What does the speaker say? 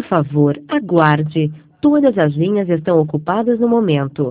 favor, aguarde. Todas as linhas estão ocupadas no momento.